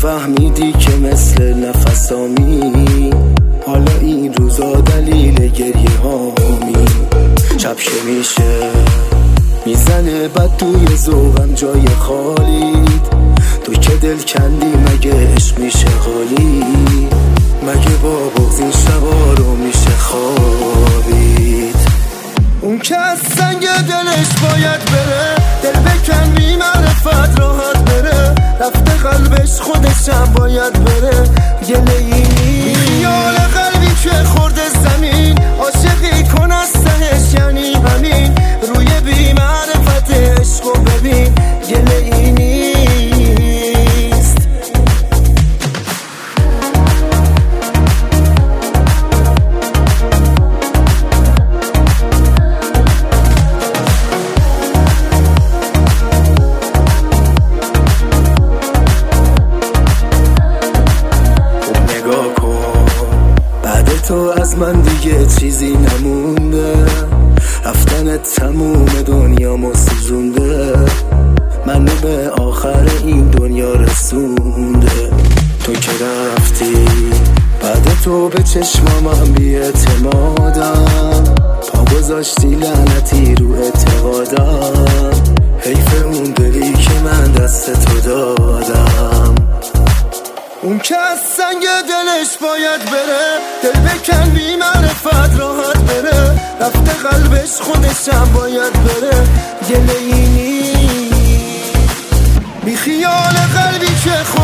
نفهمیدی که مثل نفسامی حالا این روزا دلیل گریه هامی. شب که میشه میزنه بد توی ذوقم جای خالیت، تو که دل کندی مگه عشق میشه خالی؟ مگه با بغض این شبا رو میشه خوابید؟ اون که از سنگ دلش باید بره، دل بکن بی معرفت راحت بره، رفته قلبش خودشم باید بره. گله اینی خیال قلبی که خورده زمین، عاشقی کن از تهش یعنی همین، روی بی معرفت عشقو ببین. گله اینی تو از من دیگه چیزی نمونده، رفتن تموم دنیامو سوزونده، منو به آخر این دنیا رسونده. تو که رفتی بعد تو به چشمام بی اعتمادم، پا گذاشتی لعنتی رو اعتقادم. حیف اون دلی که من دست تو دادم. اون که از سنگ دلش باید بره، دل بکن بی معرفت راحت بره، رفته قلبش خودشم باید بره. گله اینی بی خیال قلبی که